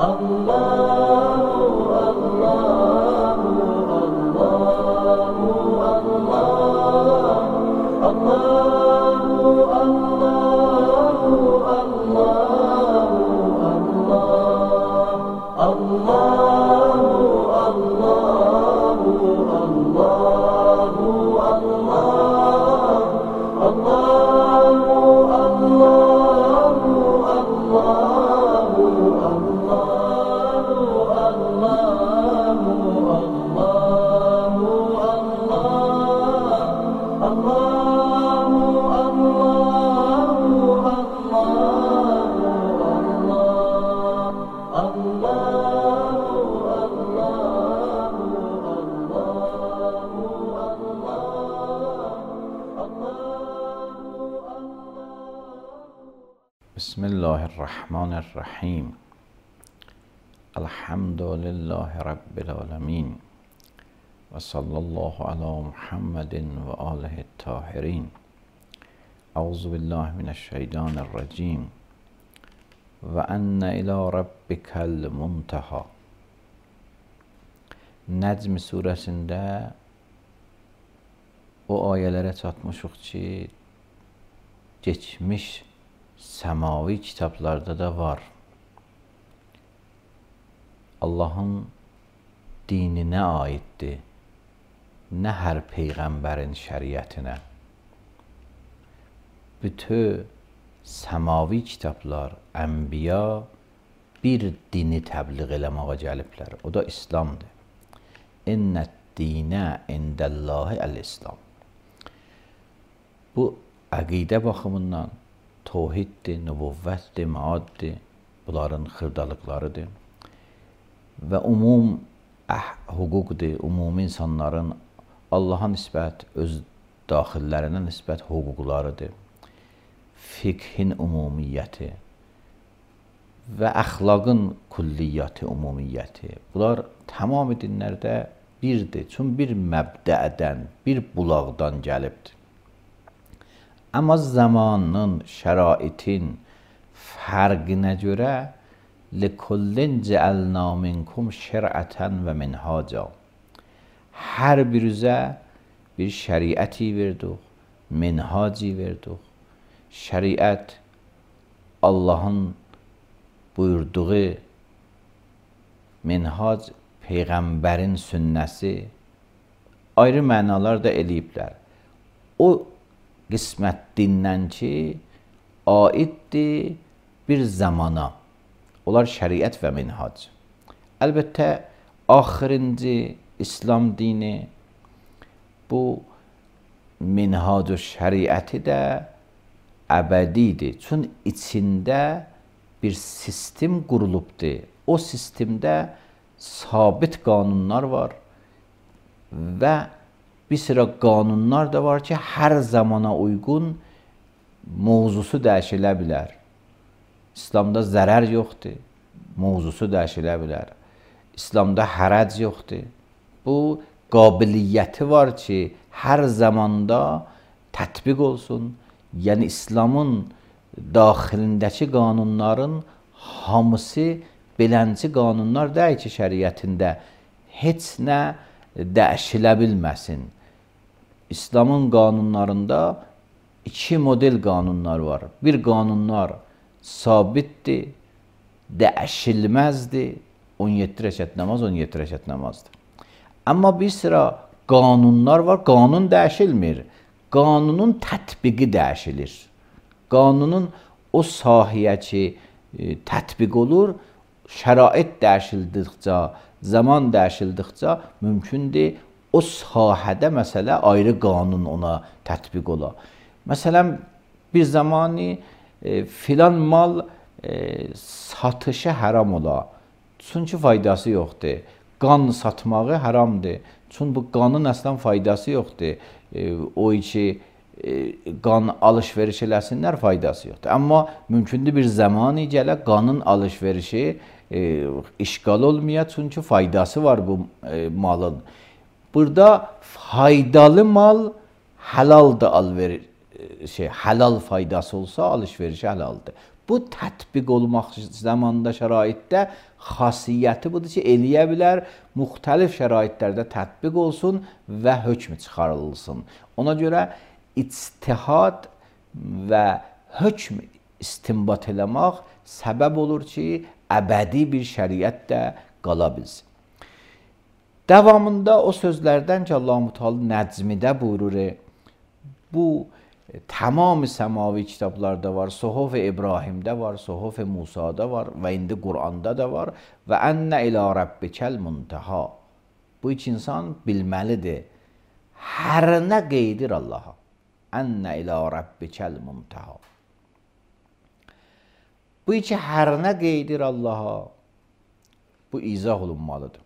بسم الله الرحمن الرحیم. الحمد لله رب العالمین و صلی الله علی محمد و آله الطاهرین. اعوذ بالله من الشیطان الرجیم. و ان الی ربک المنتهی. Nəcm surəsində o ayələrə çatmışıq ki, geçmiş səmavi kitablarda da var. Allahın dininə aiddir, nə hər peyğəmbərin şəriətinə. Bütün səmavi kitablar, ənbiya bir dini təbliğ eləməyə gəliblər. O da İslamdır. İnnəd dinə indəllahi əl-İslam. Bu əqidə baxımından tevhiddir, nübüvvətdir, maaddir, bunların xırdalıqlarıdır və ümum hüquqdur, ümumi insanların Allaha nisbət, öz daxillərinə nisbət hüquqlarıdır, fiqhin ümumiyyəti və əxlaqın külliyyəti, ümumiyyəti. Bunlar tamam dinlərdə birdir, çünki bir məbdədən, bir bulaqdan gəlibdir. Amma zamanın, şəraitin fərqinə görə لِكُلِّنْ جَعَلْنَا مِنْكُمْ شِرْعَةً وَمِنْهَاجًا. Hər birizə bir şəriəti verdik, minhaci verdik. Şəriət Allahın buyurduğu, minhac peyğəmbərin sünnəsi, ayrı mənalar da eləyiblər. O qismət dindən ki, aiddir bir zamana. Onlar şəriət və minhac. Əlbəttə, axırıncı İslam dini bu minhac və şəriəti də əbədidir. Çünki içində bir sistem qurulubdur. O sistemdə sabit qanunlar var və bir sıra qanunlar da var ki, hər zamana uyğun mövzusu dəyişilə bilər. İslamda zərər yoxdur, mövzusu dəyişilə bilər. İslamda hərəc yoxdur. Bu qabiliyyəti var ki, hər zamanda tətbiq olsun. Yəni, İslamın daxilindəki qanunların hamısı belənci qanunlar deyil ki, şəriətində heç nə dəyişilə bilməsin. İslamın qanunlarında iki model qanunlar var. Bir qanunlar sabitdir, dəyişilməzdir. 17 rəkət namaz, 17 rəkət namazdır. Amma bir sıra qanunlar var, qanun dəyişilmir. Qanunun tətbiqi dəyişilir. Qanunun o sahəyə ki, tətbiq olur, şərait dəyişildikcə, zaman dəyişildikcə mümkündür o sahədə məsələ ayrı qanun ona tətbiq ola. Məsələn, bir zamanı filan mal satışı haram ola. Çünki faydası yoxdur. Qan satmağı haramdır. Çünki bu qanın əslən faydası yoxdur. O ki, qan alış-veriş eləsinlər, faydası yoxdur. Amma mümkündür bir zamanı gələ qanın alış-verişi işgal olmaya, çünki faydası var bu malın. Burada faydalı mal həlaldır, halal faydası olsa alış-verişi həlaldır. Bu tətbiq olmaq zamanında şəraitdə xasiyyəti budur ki, eləyə bilər, müxtəlif şəraitlərdə tətbiq olsun və hökm çıxarılsın. Ona görə ictihad və hökm istinbat eləmək səbəb olur ki, əbədi bir şəriət də qala bilsin. Davamında o sözlərdən ki, Allah-u Teala Nəcmidə buyurur, bu tamam səmavi kitablarda var, Suhuf-i İbrahimdə var, Suhuf-i Musada var və indi Quranda da var və ənnə ilə Rabbikəl muntaha. Bu iki insan bilməlidir. Hər nə qeydir Allaha. Ənnə ilə Rabbikəl muntaha. Bu iki hər nə qeydir Allaha. Bu izah olunmalıdır.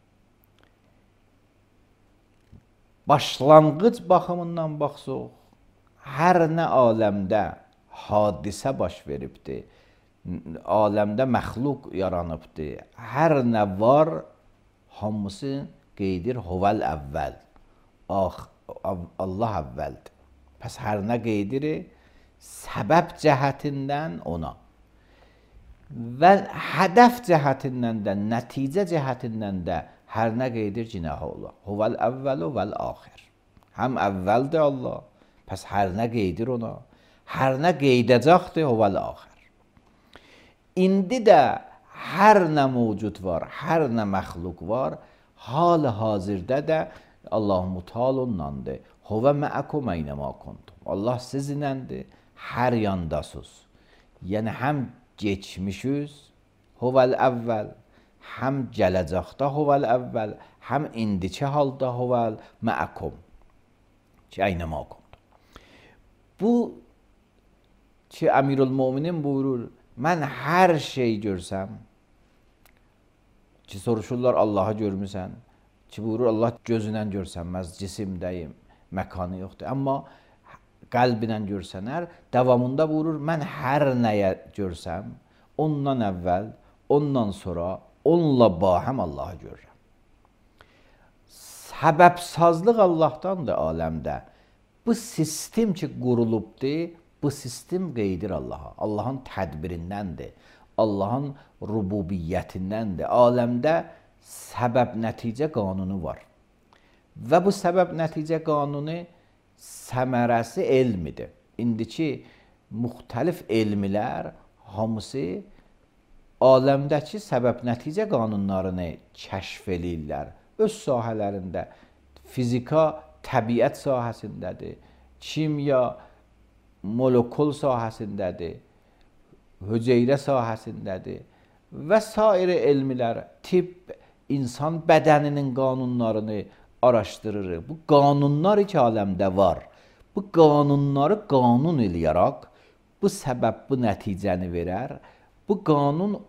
Başlanğıc baxımından baxsaq, hər nə aləmdə hadisə baş veribdir, aləmdə məxluq yaranıbdır, hər nə var, hamısı qeydir huvəl əvvəl, Allah əvvəldir. Pəs hər nə qeydir, səbəb cəhətindən ona və hədəf cəhətindən də, nəticə cəhətindən də hər nə qeydir cinahı ola. Huvəl əvvəlu vəl-axir. Həm əvvəldir Allah, pəs hər nə qeydir ona, hər nə qeydəcəkdir huvəl-axir. İndi də hər nə mövcud var, hər nə məxluq var, hal hazırda da Allah-u Teala ondandır. Huvə məəkum əynəmə kuntum. Allah sizinlədir, hər yandasız. Yəni həm geçmişiz, huvəl əvvəl, həm gələcəkdə huvəl əvvəl, həm indiki halda huvəl məəkum. Ki əynəmə kuntum. Bu ki Əmirül-Möminin buyurur, mən hər şey görsəm, ki soruşurlar Allahı görmüsən, ki buyurur Allah gözünlə görsənməz, cisimdəyim, məkanı yoxdur. Amma qəlbinə görsənər, davamında buyurur, mən hər nəyə görsəm, ondan əvvəl, ondan sonra, onunla bahəm Allahı görürəm. Səbəbsazlıq Allahdandır aləmdə. Bu sistem ki qurulubdur, bu sistem qeydir Allaha. Allahın tədbirindəndir, Allahın rububiyyətindəndir. Aləmdə səbəb-nəticə qanunu var. Və bu səbəb-nəticə qanunu səmərəsi elmidir. İndiki müxtəlif elmlər hamısı aləmdəki səbəb-nəticə qanunlarını kəşf eləyirlər. Öz sahələrində, fizika, təbiət sahəsindədir, kimya, molekul sahəsindədir, hüceyrə sahəsindədir və sair elmlər, tibb, insan bədəninin qanunlarını araşdırır. Bu qanunlar iki aləmdə var. Bu qanunları qanun eləyərək, bu səbəb, bu nəticəni verər. Bu qanun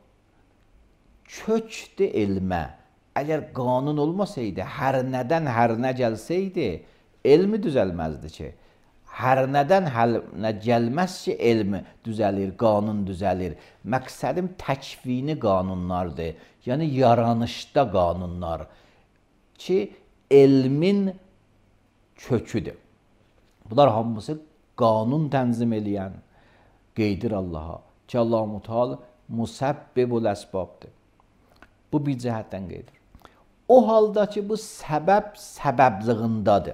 kökdür elmə. Əgər qanun olmasaydı, hər nədən hər nə gəlsəydi, elmi düzəlməzdi ki. Hər nədən hər nə gəlməz ki, elmi düzəlir, qanun düzəlir. Məqsədim təkvini qanunlardır. Yəni, yaranışda qanunlar ki, elmin köküdür. Bunlar hamısı qanun tənzim eləyən, qeydir Allaha. Ki, Allah-u Teala musabbibul əsbabdır. Bu bir cəhətdən qeydir. O halda ki, bu səbəb səbəbliğindadır.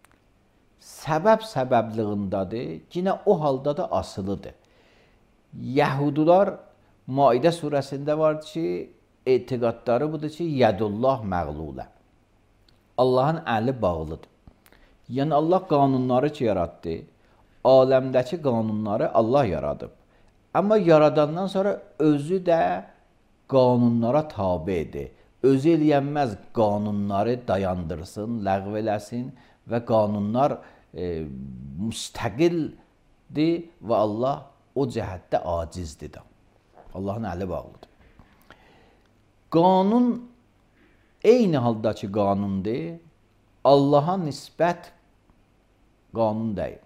Səbəb səbəbliğindadır, yine o halda da asılıdır. Yahudular Maidə surəsində var ki, etiqadları budur ki, yədullah məğlulə. Allahın əli bağlıdır. Yəni Allah qanunları ki yaratdı, aləmdəki qanunları Allah yaradıb. Amma yaradandan sonra özü də qanunlara tabidir. Özü eləyənməz qanunları dayandırsın, ləğv eləsin və qanunlar müstəqildir və Allah o cəhətdə acizdir də. Allahın əli bağlıdır. Qanun eyni haldakı qanundur, Allaha nisbət qanun deyil.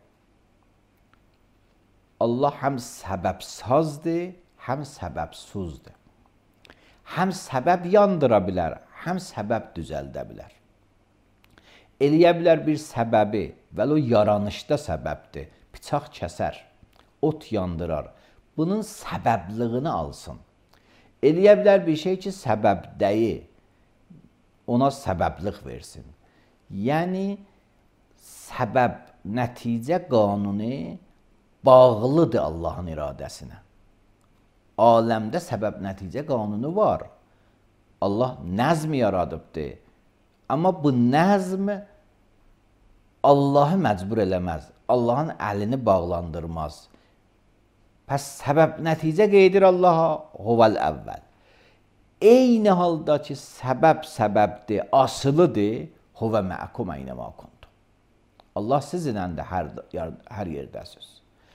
Allah həm səbəbsazdır, həm səbəbsuzdur. Həm səbəb yandıra bilər, həm səbəb düzəldə bilər. Eləyə bilər bir səbəbi, vəl o yaranışda səbəbdir. Bıçaq kəsər, ot yandırar. bunun səbəbliyini alsın. Eləyə bilər bir şey ki, səbəb deyil, ona səbəblik versin. Yəni, səbəb, nəticə qanunu bağlıdır Allahın iradəsinə. Aləmdə səbəb, nəticə qanunu var. Allah nəzm yaradıbdır. Amma bu nəzm Allahı məcbur eləməz. Allahın əlini bağlandırmaz. Pəs səbəb, nəticə qeydir Allaha, huvəl əvvəl. Eyni halda ki, səbəb səbəbdir, asılıdır, huvə məəkum əynəmə kuntum. Allah sizinlə də hər yerdəsiz.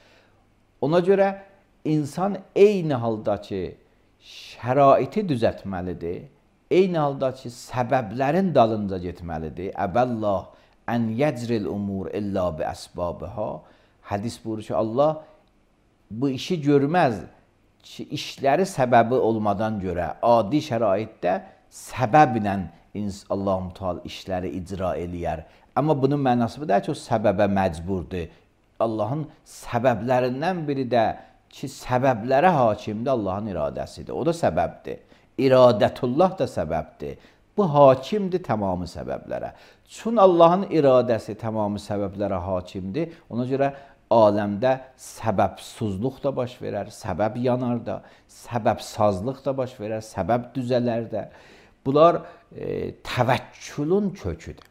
Ona görə insan eyni halda ki, şəraiti düzəltməlidir, eyni halda ki, səbəblərin dalınca getməlidir. Əbəllah ən yəcril umur illa bi əsbabıha. Hədis buyurur ki, Allah bu işi görməz ki, işləri səbəbi olmadan görə, adi şəraitdə səbəblə Allah-u Teala işləri icra eləyər. Amma bunun mənası bu deyil ki, o səbəbə məcburdur. Allahın səbəblərindən biri də ki, səbəblərə hakimdir Allahın iradəsidir. O da səbəbdir. İradətullah da səbəbdir. Bu hakimdir tamamı səbəblərə. Çün Allahın iradəsi tamamı səbəblərə hakimdir. Ona görə aləmdə səbəbsuzluq da baş verər, səbəb yanar da, səbəbsazlıq da baş verər, səbəb düzələr də. Bunlar təvəkkülün köküdür.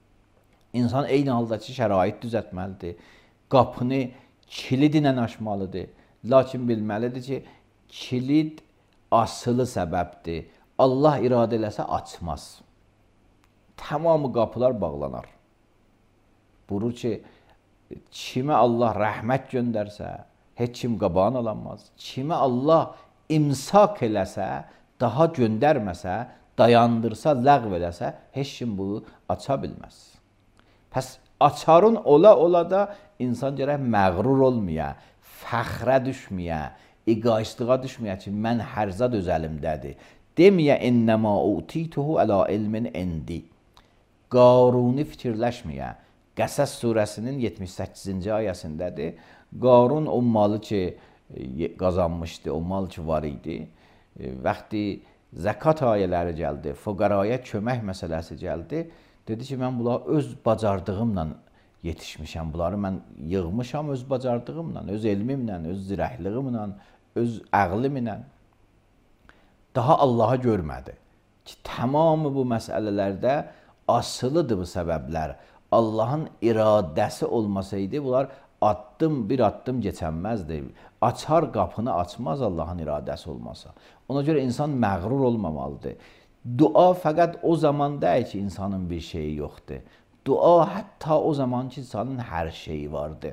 İnsan eyni halda ki, şərait düzəltməlidir. Qapını kilidlə açmalıdır. Lakin bilməlidir ki, kilid asılı səbəbdir. Allah iradə eləsə açmaz. Tamamı qapılar bağlanar. Buyurur ki, kimə Allah rəhmət göndərsə, heç kim qabağını alanmaz. Kimə Allah imsak eləsə, daha göndərməsə, dayandırsa, ləğv eləsə, heç kim bunu aça bilməz. Pəs açarın ola da insan gərək məğrur olmaya, fəxrə düşməyə, egoistlığa düşməyə ki, mən hər zad öz əlimdədir. Deməyə, innəmə utituhu əla ilmin indi. Qaruni fikirləşməyə. Qəsəs surəsinin 78-ci ayəsindədir. Qarun o malı ki, qazanmışdı, o mal ki, var idi. Vaxtı zəkat ayələri gəldi, fuqaraya kömək məsələsi gəldi. Dedi ki, mən bunları öz bacardığımla yetişmişəm, bunları mən yığmışam öz bacardığımla, öz elmimlə, öz zirəhliyimlə, öz əqlimlə. Daha Allah'a görmədi ki, tamamı bu məsələlərdə asılıdır bu səbəblər. Allahın iradəsi olmasaydı, bunlar bir addım keçənməzdi. Açar qapını açmaz Allahın iradəsi olmasa. Ona görə insan məğrur olmamalıdır. Dua fəqət o zaman deyil ki, insanın bir şeyi yoxdur. Dua hətta o zaman ki, insanın hər şeyi vardır.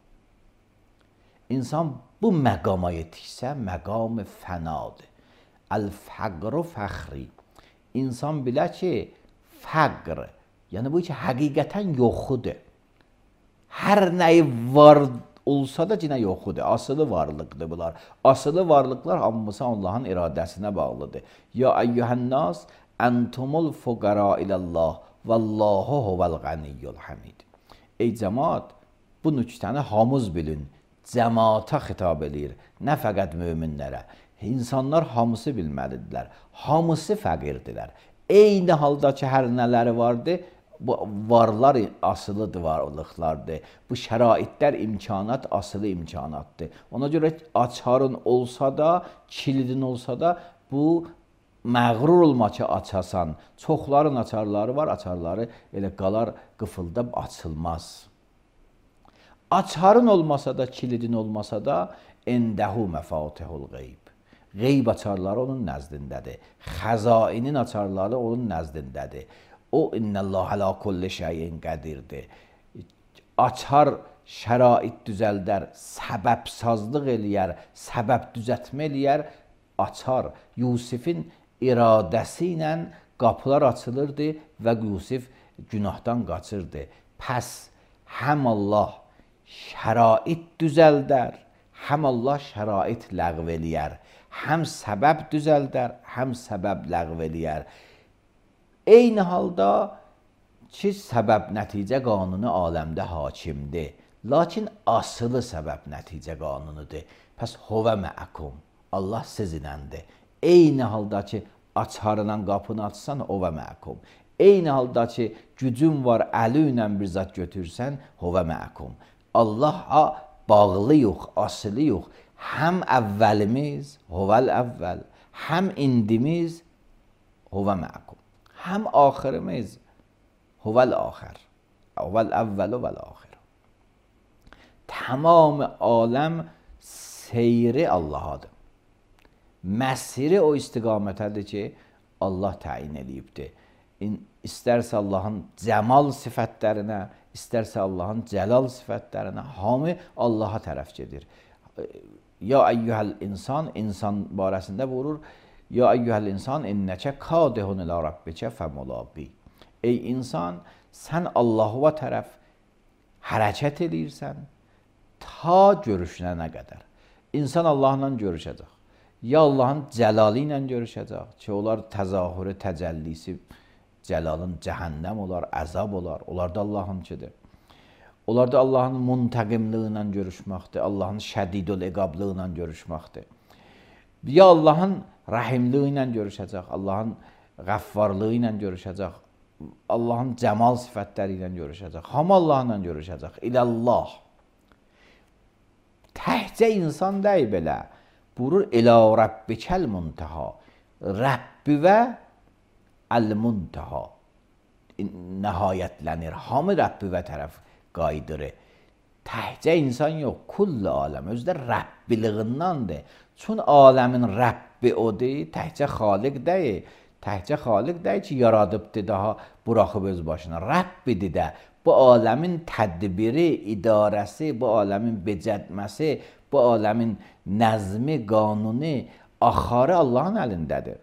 İnsan bu məqama yetişsə, məqam-ı fənadır. Əl-fəqru fəxri. İnsan bilə ki, fəqr, yəni bu ki, həqiqətən yoxudur. Hər nəyi var olsa da yenə yoxudur. Asılı varlıqdır bunlar. Asılı varlıqlar hamısı Allahın iradəsinə bağlıdır. Ya eyyuhənnas, entumul fuqara ilallah, vallahu huvel ganiyyul hamid. Ey cəmaat, bu nüktəni hamız bilin. Cəmaata xitab edir, nə fəqət möminlərə. İnsanlar hamısı bilməlidirlər. Hamısı fəqirdirlər. Eyni halda ki, hər nələri vardır, bu varlar asılıdır varlıqlardır. Bu şəraitlər imkanat asılı imkanatdır. Ona görə açarın olsa da, kilidin olsa da bu məğrur olma ki, açasan. Çoxların açarları var, açarları elə qalar qıfıldab açılmaz. Açarın olmasa da, kilidin olmasa da endəhu məfatihul qeyb. Qeyb açarları onun nəzdindədir. Xəzainin açarları onun nəzdindədir. O innəllaha la kulli şeyin qədirdir. Açar şərait düzəldər, səbəbsazlıq eləyər, səbəb düzəltmə eləyər, açar. Yusifin iradəsi ilə qapılar açılırdı və Yusif günahdan qaçırdı. Pəs həm Allah şərait düzəldər, həm Allah şərait ləğv eləyər. Həm səbəb düzəldər, həm səbəb ləğv eləyər. Eyni halda ki, səbəb nəticə qanunu aləmdə hakimdir. Lakin asılı səbəb nəticə qanunudur. Pəs huvə məəkum. Allah sizinlədir. Eyni halda ki, açarla qapını açsan, huvə məəkum. Eyni halda ki, gücün var, əli ilə bir zat götürsən, huvə məəkum. Allah'a bağlı yox, asılı yox. Həm əvvəlimiz, huvəl əvvəl, həm indimiz, huvə məəkum. Həm axirimiz, huvəl axir. Huvəl əvvəl, huvəl axir. Tamam aləm seyri Allah'adır. Məsiri o istiqamətədir ki, Allah təyin edibdir. İstərsə Allahın cəmal sifətlərinə, istərsə Allahın cəlal sifətlərinə, hamı Allaha tərəf gedir. Ya eyyuhəl insan, insan barəsində vurur. Ya eyyuhəl insan, innəkə kadihun ilə rabbikə fəmulaqi. Ey insan, sən Allah'a tərəf hərəkət edirsən, ta görüşünə qədər. İnsan Allahla görüşəcək. Ya Allahın cəlalı ilə görüşəcək ki, onlar təzahürü, təcəllisi, cəlalın cəhənnəm olar, əzab olar. Onlar da Allahınkidir. Onlar da Allahın muntəqimliyi ilə görüşməkdir. Allahın şədidül iqabliyi ilə görüşməkdir. Ya Allahın rəhimliyi ilə görüşəcək. Allahın qəffarlığı ilə görüşəcək. Allahın cəmal sifətləri ilə görüşəcək. Hamı Allahla görüşəcək. İləllah. Təhcə insan deyil belə. Buyurur, ilə Rabbikəl muntaha. Rəbbivə əl-muntaha. Nəhayətlənir. Hamı Rəbbivə tərəf qayıdır. Təhcə insan yox, kull aləm. Özü də Rəbbiliğindandır. Çün aləmin Rəbbi odur, təhcə xaliq deyil. Təhcə xaliq deyil ki, yaradıbdır, daha buraxıb öz başına. Rəbbidir də. Bu aləmin tədbiri, idarəsi, bu aləmin becədməsi, bu aləmin nəzmi, qanuni, axarı Allahın əlindədir.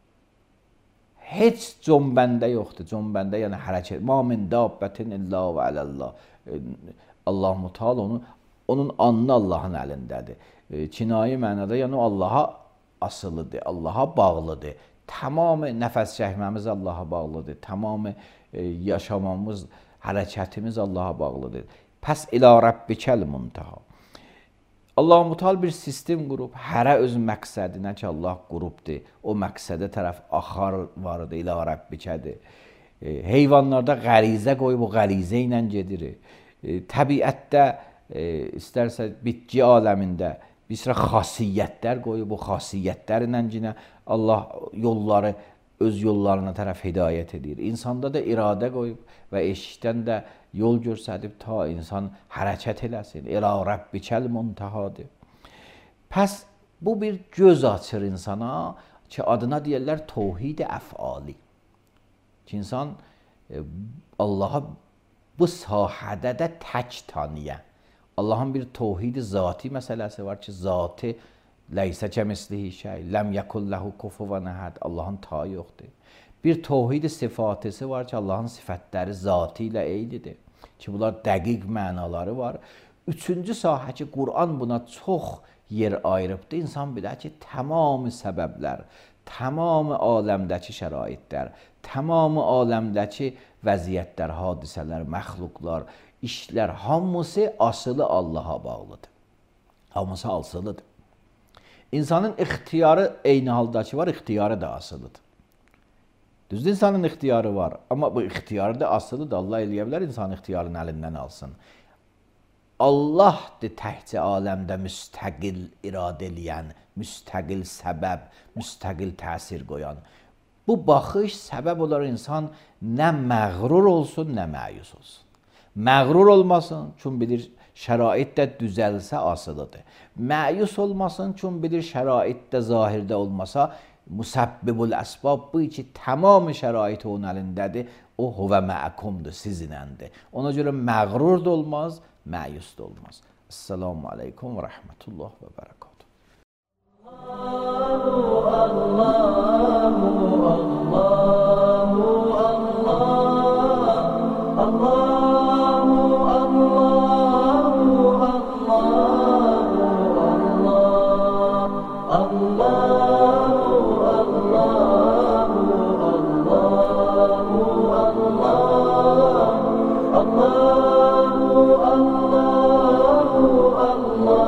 Heç cönbəndə yoxdur. Cönbəndə yəni hərəkət. Ma min dabbətin illa və aləllah. Allah Müteal onun anı Allahın əlindədir. Kinayi mənada yəni Allaha asılıdır, Allaha bağlıdır. Tamamı nəfəs çəkməmiz Allaha bağlıdır. Tamamı yaşamamız, hərəkətimiz Allaha bağlıdır. Pəs ilə Rabbikəl muntaha. Allah Müteal bir sistem qurub, hərə öz məqsədinə ki, Allah qurubdur. O məqsədə tərəf axar vardır, ilə Rabbikədir. Heyvanlarda qərizə qoyub, o qərizə ilə gedir. Təbiətdə, istərsə bitki aləmində bir sıra xasiyyətlər qoyub, o xasiyyətlərlə yenə Allah yolları öz yollarına tərəf hidayət edir. İnsanda da iradə qoyub və eşikdən də yol göstərib ta insan hərəkət eləsin. İlə Rabbikəl muntahadır. Pəs bu bir göz açır insana ki, adına deyirlər təvhid-i əfali. Ki, insan Allaha bu sahədə də tək tanıya. Allahın bir təvhid-i zati məsələsi var ki, zatı leysə kəmislihi şey, ləm yəkulləhu kufuvan əhəd. Allahın tayı yoxdur. Bir təvhid-i sifatısı var ki, Allahın sifətləri zatı ilə eynidir. Ki, bunlar dəqiq mənaları var. Üçüncü sahə ki, Qur'an buna çox yer ayırıbdır. İnsan bilir ki, tamamı səbəblər, tamamı aləmdəki şəraitlər, tamamı aləmdəki vəziyyətlər, hadisələr, məxluqlar, işlər, hamısı asılı Allaha bağlıdır. Hamısı asılıdır. İnsanın ixtiyarı eyni haldakı var, ixtiyarı da asılıdır. Düzdür, insanın ixtiyarı var, amma bu ixtiyarı da asılıdır. Allah eləyə bilər, insanın ixtiyarını əlindən alsın. Allahdır təhcə aləmdə müstəqil iradə eləyən, müstəqil səbəb, müstəqil təsir qoyan. Bu baxış səbəb olar insan nə məğrur olsun, nə məyus olsun. Məğrur olmasın, çünki bilir şərait də düzəlsə asılıdır. Məyus olmasın, çünki bilir şərait də zahirdə olmasa, musabbibul əsbab bu ki, tamamı şərait onun əlindədir, o huvə məəkumdur, sizinəndir. Ona görə məğrur da olmaz, məyus da olmaz. Esselamu aleykum və rəhmətullah və bərəkatuhu. Allah